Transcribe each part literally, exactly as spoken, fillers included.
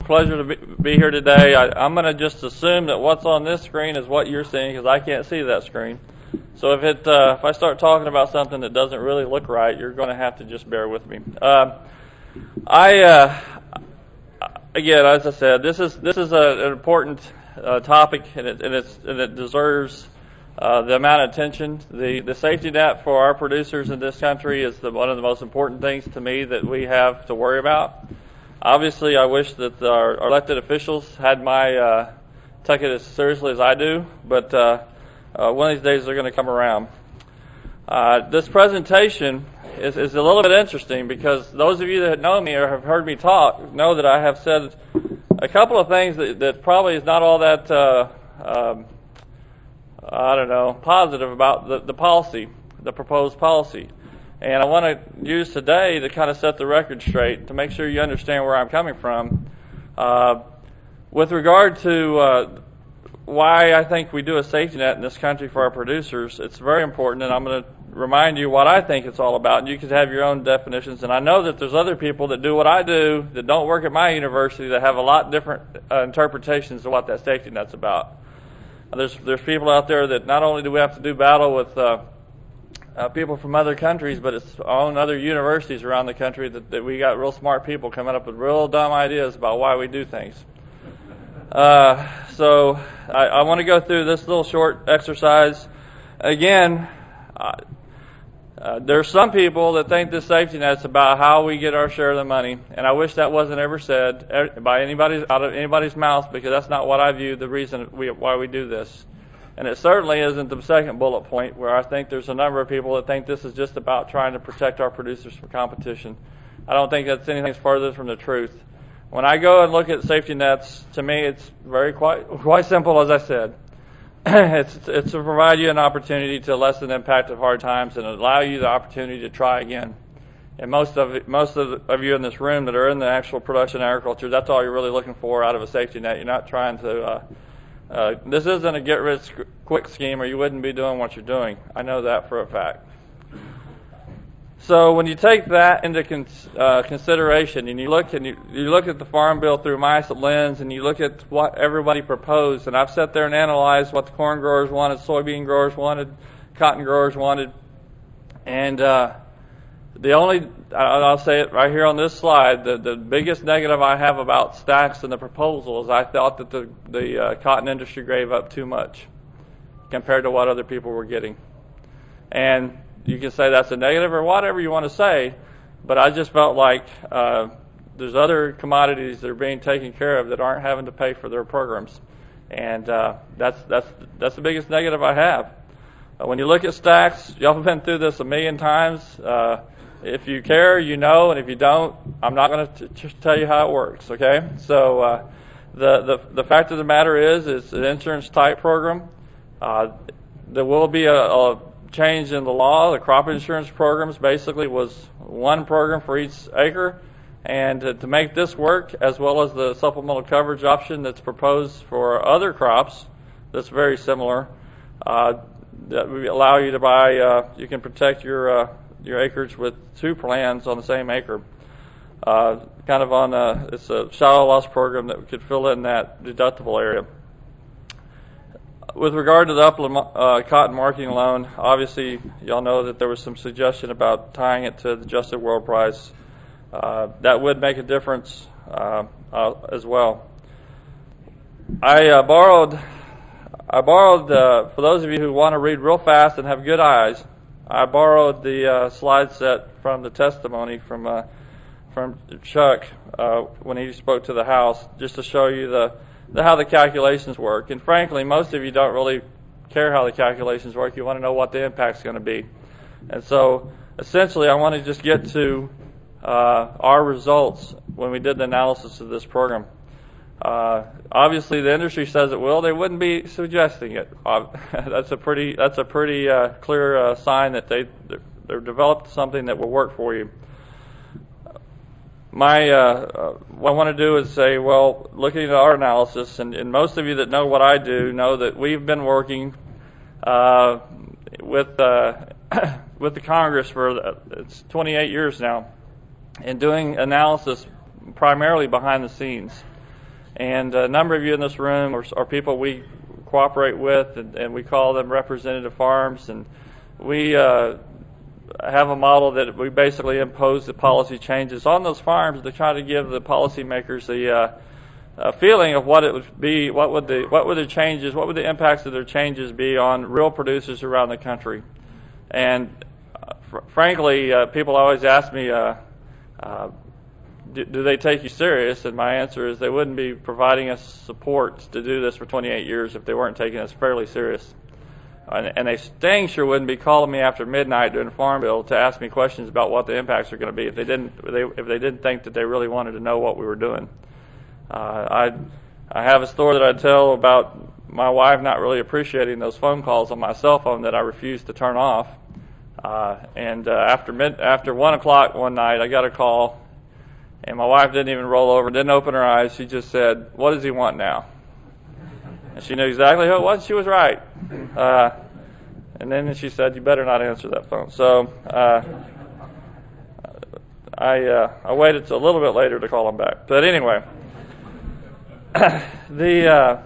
pleasure to be, be here today. I, I'm going to just assume that what's on this screen is what you're seeing because I can't see that screen. So if it uh, if I start talking about something that doesn't really look right, you're going to have to just bear with me. Uh, I uh, again, as I said, this is this is a, an important uh, topic, and it, and, it's, and it deserves uh, the amount of attention. The the safety net for our producers in this country is the, one of the most important things to me that we have to worry about. Obviously, I wish that our, our elected officials had my uh, took it as seriously as I do, but uh, uh, one of these days they're going to come around. Uh, this presentation is, is a little bit interesting because those of you that know me or have heard me talk know that I have said a couple of things that, that probably is not all that uh, um, I don't know positive about the, the policy, the proposed policy. And I want to use today to kind of set the record straight to make sure you understand where I'm coming from. Uh, with regard to uh, why I think we do a safety net in this country for our producers, it's very important, and I'm going to remind you what I think it's all about, and you can have your own definitions. And I know that there's other people that do what I do that don't work at my university that have a lot different uh, interpretations of what that safety net's about. There's, there's people out there that not only do we have to do battle with uh, Uh, people from other countries, but it's on other universities around the country that, that we got real smart people coming up with real dumb ideas about why we do things. Uh, so I, I want to go through this little short exercise. Again, uh, uh, there's some people that think this safety net's about how we get our share of the money, and I wish that wasn't ever said by anybody's out of anybody's mouth, because that's not what I view the reason we, why we do this. And it certainly isn't the second bullet point, where I think there's a number of people that think this is just about trying to protect our producers from competition. I don't think that's anything further from the truth. When I go and look at safety nets, to me it's very quite quite simple, as I said. it's, it's to provide you an opportunity to lessen the impact of hard times and allow you the opportunity to try again. And most of it, most of, the, of you in this room that are in the actual production agriculture, that's all you're really looking for out of a safety net. You're not trying to... Uh, Uh, this isn't a get-rich-quick scheme, or you wouldn't be doing what you're doing. I know that for a fact. So when you take that into cons- uh, consideration, and you look and you, you look at the Farm Bill through my lens, and you look at what everybody proposed, and I've sat there and analyzed what the corn growers wanted, soybean growers wanted, cotton growers wanted, and uh, the only, I'll say it right here on this slide, the, the biggest negative I have about Stacks and the proposal is I thought that the, the uh, cotton industry gave up too much compared to what other people were getting. And you can say that's a negative or whatever you want to say, but I just felt like uh, there's other commodities that are being taken care of that aren't having to pay for their programs. And uh, that's, that's, that's the biggest negative I have. Uh, when you look at Stacks, y'all have been through this a million times. Uh, If you care, you know, and if you don't, I'm not going to t- tell you how it works, okay? So uh, the, the the fact of the matter is, it's an insurance-type program. Uh, there will be a, a change in the law. The crop insurance programs basically was one program for each acre, and to, to make this work, as well as the supplemental coverage option that's proposed for other crops that's very similar, uh, that will allow you to buy, uh, you can protect your uh, your acreage with two plans on the same acre. Uh, kind of on a, it's a shallow loss program that could fill in that deductible area. With regard to the upland uh, cotton marketing loan, obviously y'all know that there was some suggestion about tying it to the adjusted world price. Uh, that would make a difference uh, uh, as well. I uh, borrowed, I borrowed uh, for those of you who want to read real fast and have good eyes, I borrowed the uh, slide set from the testimony from uh, from Chuck uh, when he spoke to the House, just to show you the, the how the calculations work. And frankly, most of you don't really care how the calculations work. You want to know what the impact's going to be. And so, essentially, I want to just get to uh, our results when we did the analysis of this program. Uh, obviously, the industry says it will. They wouldn't be suggesting it. Uh, that's a pretty that's a pretty uh, clear uh, sign that they they've developed something that will work for you. My uh, uh, what I want to do is say, well, looking at our analysis, and, and most of you that know what I do know that we've been working uh, with uh, with the Congress for uh, it's twenty-eight years now, and doing analysis primarily behind the scenes. And a number of you in this room are, are people we cooperate with, and, and we call them representative farms. And we uh, have a model that we basically impose the policy changes on those farms to try to give the policymakers the uh, a feeling of what it would be, what would the what would the changes, what would the impacts of their changes be on real producers around the country. And uh, fr- frankly, uh, people always ask me, uh, uh, do, do they take you serious? And my answer is they wouldn't be providing us support to do this for twenty-eight years if they weren't taking us fairly serious. And, and they dang sure wouldn't be calling me after midnight during the Farm Bill to ask me questions about what the impacts are going to be if they didn't if they, if they didn't think that they really wanted to know what we were doing. Uh, I I have a story that I tell about my wife not really appreciating those phone calls on my cell phone that I refused to turn off. Uh, and uh, after mid after one o'clock one night, I got a call, and my wife didn't even roll over, didn't open her eyes. She just said, "What does he want now?" And she knew exactly who it was. She was right. Uh, and then she said, "You better not answer that phone." So uh, I uh, I waited till a little bit later to call him back. But anyway. the uh,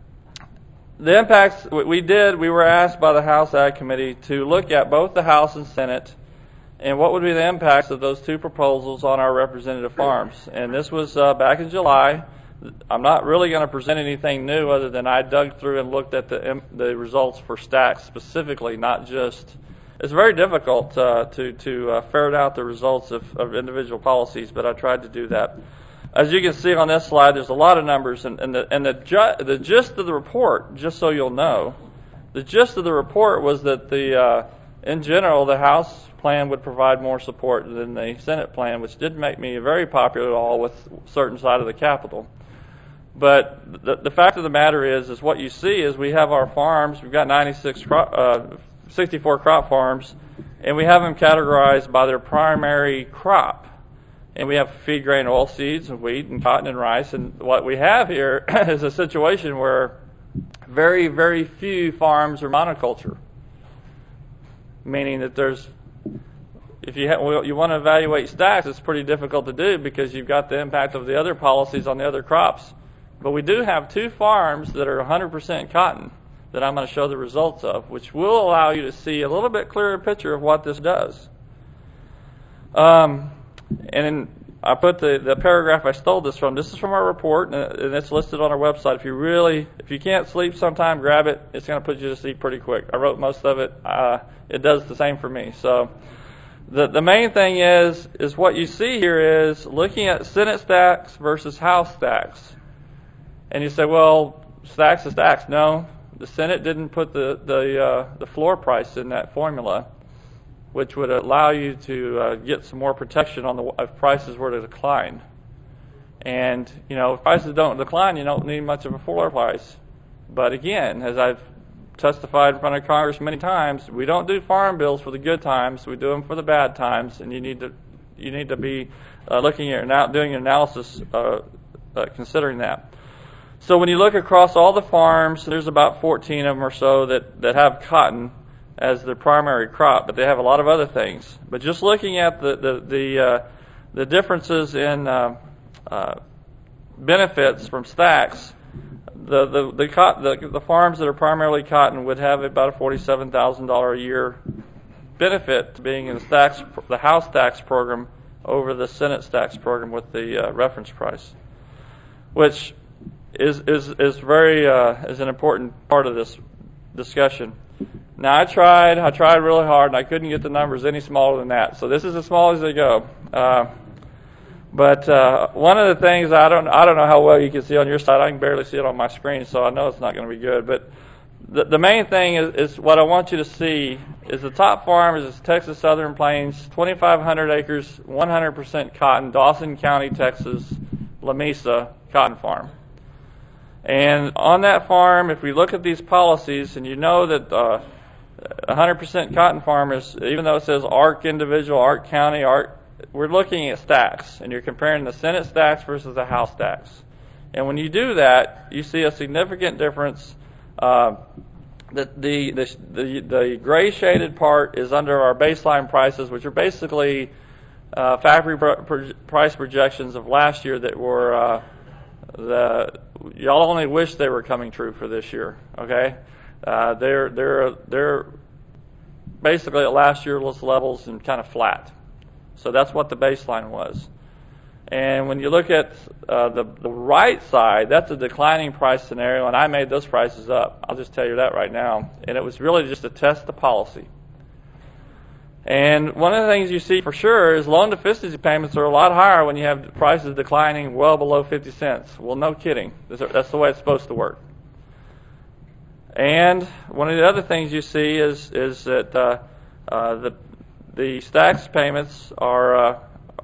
the impacts we did, we were asked by the House Ag Committee to look at both the House and Senate and what would be the impacts of those two proposals on our representative farms. And this was uh, back in July. I'm not really going to present anything new other than I dug through and looked at the the results for stacks specifically, not just. It's very difficult uh, to to uh, ferret out the results of, of individual policies, but I tried to do that. As you can see on this slide, there's a lot of numbers, and, and the and the, ju- the gist of the report, just so you'll know, the gist of the report was that the uh, in general the House plan would provide more support than the Senate plan, which did make me very popular at all with a certain side of the Capitol. But the, the fact of the matter is, is what you see is we have our farms. We've got ninety-six, crop, uh, sixty-four crop farms, and we have them categorized by their primary crop. And we have feed grain oil seeds and wheat and cotton and rice. And what we have here is a situation where very, very few farms are monoculture, meaning that there's, if you, ha- well, you want to evaluate stacks, it's pretty difficult to do because you've got the impact of the other policies on the other crops. But we do have two farms that are one hundred percent cotton that I'm going to show the results of, which will allow you to see a little bit clearer picture of what this does. Um... And in, I put the, the paragraph I stole this from. This is from our report, and, and it's listed on our website. If you really, if you can't sleep sometime, grab it. It's going to put you to sleep pretty quick. I wrote most of it. Uh, it does the same for me. So the the main thing is, is what you see here is looking at Senate stacks versus House stacks. And you say, well, stacks is stacks. No, the Senate didn't put the, the, uh, the floor price in that formula, which would allow you to uh, get some more protection on the if prices were to decline. And, you know, if prices don't decline, you don't need much of a floor price. But again, as I've testified in front of Congress many times, we don't do farm bills for the good times. We do them for the bad times, and you need to you need to be uh, looking at now doing an analysis uh, uh, considering that. So when you look across all the farms, there's about fourteen of them or so that, that have cotton as their primary crop, but they have a lot of other things. But just looking at the the the, uh, the differences in uh, uh, benefits from stacks, the the the, cot- the the farms that are primarily cotton would have about a forty-seven thousand dollars a year benefit to being in the stacks, the House stacks program over the Senate stacks program with the uh, reference price, which is is is very uh, is an important part of this discussion. Now I tried, I tried really hard, and I couldn't get the numbers any smaller than that. So this is as small as they go. Uh, but uh, one of the things I don't, I don't know how well you can see on your side. I can barely see it on my screen, so I know it's not going to be good. But the, the main thing is, is what I want you to see is the top farm is Texas Southern Plains, twenty-five hundred acres, one hundred percent cotton, Dawson County, Texas, La Mesa cotton farm. And on that farm, if we look at these policies, and you know that uh, one hundred percent cotton farmers, even though it says ARC individual, ARC county, ARC, we're looking at stacks, and you're comparing the Senate stacks versus the House stacks. And when you do that, you see a significant difference. Uh, the, the, the, the, the gray shaded part is under our baseline prices, which are basically uh, factory pr- pr- price projections of last year that were uh, the y'all only wish they were coming true for this year. Okay, uh, they're they're they're basically at last year's levels and kind of flat. So that's what the baseline was. And when you look at uh, the the right side, that's a declining price scenario, and I made those prices up. I'll just tell you that right now. And it was really just to test the policy. And one of the things you see for sure is loan deficiency payments are a lot higher when you have prices declining well below fifty cents. Well, no kidding. That's the way it's supposed to work. And one of the other things you see is is that uh, uh, the the stacks payments are uh,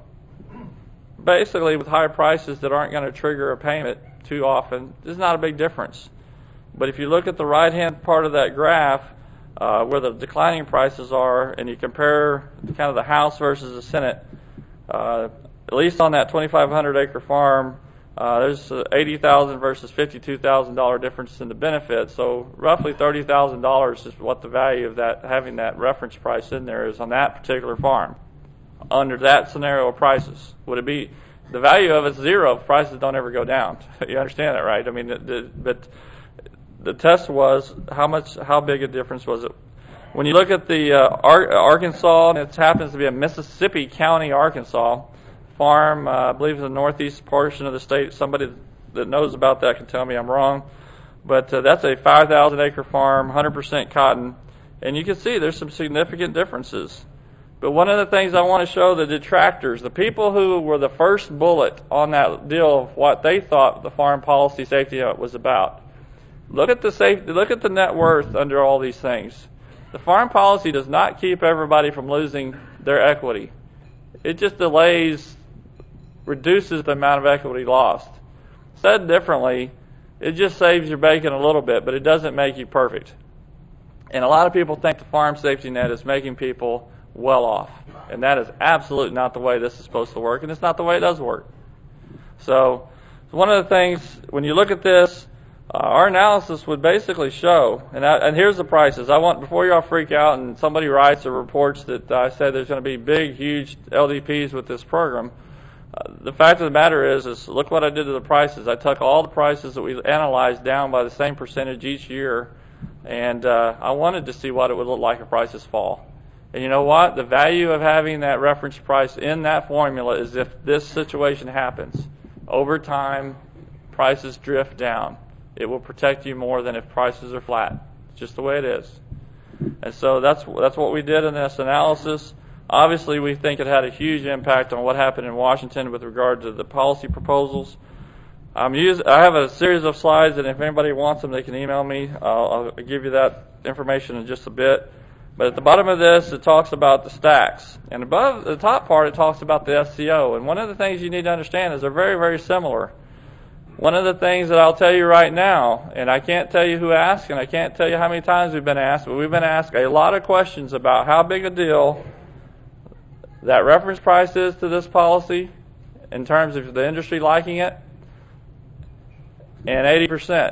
basically with higher prices that aren't going to trigger a payment too often. There's not a big difference. But if you look at the right-hand part of that graph, uh, where the declining prices are, and you compare kind of the House versus the Senate, uh, at least on that twenty-five hundred acre farm, uh, there's eighty thousand dollars versus fifty-two thousand dollars difference in the benefit. So roughly thirty thousand dollars is what the value of that, having that reference price in there is on that particular farm. Under that scenario of prices, would it be the value of it's zero if prices don't ever go down? You understand that, right? I mean, the, the, but the test was how much, how big a difference was it? When you look at the uh, Ar- Arkansas, and it happens to be a Mississippi County, Arkansas farm, uh, I believe in the northeast portion of the state. Somebody that knows about that can tell me I'm wrong, but uh, that's a five thousand acre farm, one hundred percent cotton, and you can see there's some significant differences. But one of the things I want to show the detractors, the people who were the first bullet on that deal of what they thought the Farm Policy Safety Net was about. Look at the safety, look at the net worth under all these things. The farm policy does not keep everybody from losing their equity. It just delays, reduces the amount of equity lost. Said differently, it just saves your bacon a little bit, but it doesn't make you perfect. And a lot of people think the farm safety net is making people well off. And that is absolutely not the way this is supposed to work, and it's not the way it does work. So one of the things, when you look at this, uh, our analysis would basically show, and, I, and here's the prices. I want, before y'all freak out and somebody writes or reports that I said there's going to be big, huge L D Ps with this program, uh, the fact of the matter is, is look what I did to the prices. I took all the prices that we analyzed down by the same percentage each year, and uh, I wanted to see what it would look like if prices fall. And you know what? The value of having that reference price in that formula is if this situation happens. Over time, prices drift down. It will protect you more than if prices are flat. It's just the way it is. And so that's that's what we did in this analysis. Obviously, we think it had a huge impact on what happened in Washington with regard to the policy proposals. I'm use, I have a series of slides, and if anybody wants them, they can email me. I'll, I'll give you that information in just a bit. But at the bottom of this, it talks about the stacks. And above the top part, it talks about the S C O. And one of the things you need to understand is they're very, very similar. One of the things that I'll tell you right now, and I can't tell you who asked, and I can't tell you how many times we've been asked, but we've been asked a lot of questions about how big a deal that reference price is to this policy in terms of the industry liking it, and eighty percent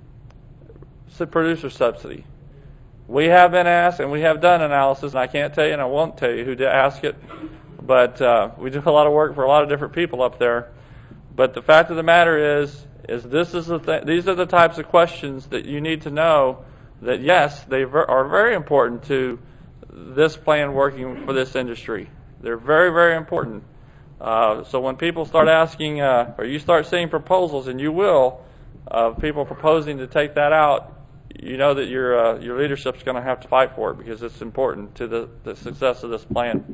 producer subsidy. We have been asked, and we have done analysis, and I can't tell you, and I won't tell you who did ask it, but uh, we do a lot of work for a lot of different people up there. But the fact of the matter is, is this is the th- these are the types of questions that you need to know that, yes, they ver- are very important to this plan working for this industry. They're very, very important. Uh, so when people start asking, uh, or you start seeing proposals, and you will, of uh, people proposing to take that out, you know that your uh, your leadership's going to have to fight for it because it's important to the, the success of this plan.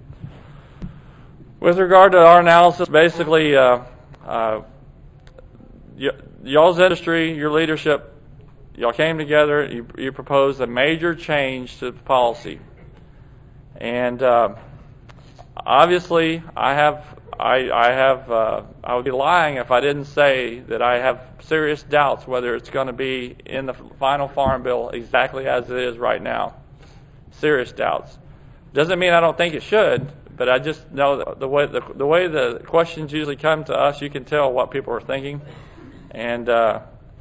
With regard to our analysis, basically, uh, uh, y- y'all's industry, your leadership, y'all came together. You, you proposed a major change to the policy, and uh, obviously, I have I, I have uh, I would be lying if I didn't say that I have serious doubts whether it's going to be in the final farm bill exactly as it is right now. Serious doubts. Doesn't mean I don't think it should, but I just know the way the, the way the questions usually come to us, you can tell what people are thinking, and uh,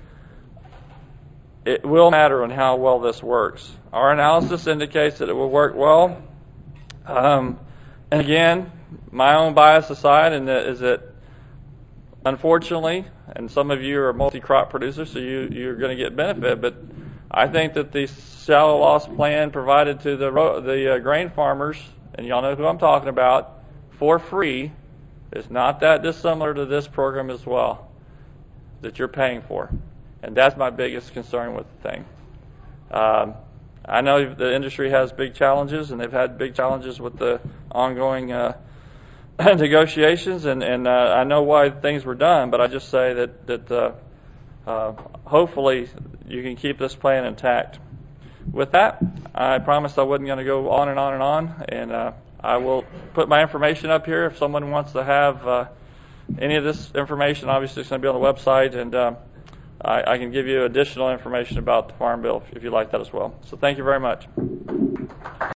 it will matter on how well this works. Our analysis indicates that it will work well. Um, and again, my own bias aside, and that is that unfortunately, and some of you are multi-crop producers, so you, you're going to get benefit, but I think that the shallow loss plan provided to the, the uh, grain farmers, and y'all know who I'm talking about, for free, is not that dissimilar to this program as well that you're paying for. And that's my biggest concern with the thing. Um, I know the industry has big challenges, and they've had big challenges with the ongoing uh, negotiations, and, and uh, I know why things were done, but I just say that, that uh, uh, hopefully you can keep this plan intact. With that, I promised I wasn't going to go on and on and on, and uh, I will put my information up here if someone wants to have uh, any of this information. Obviously, it's going to be on the website, and uh, I, I can give you additional information about the Farm Bill if you'd like that as well. So thank you very much.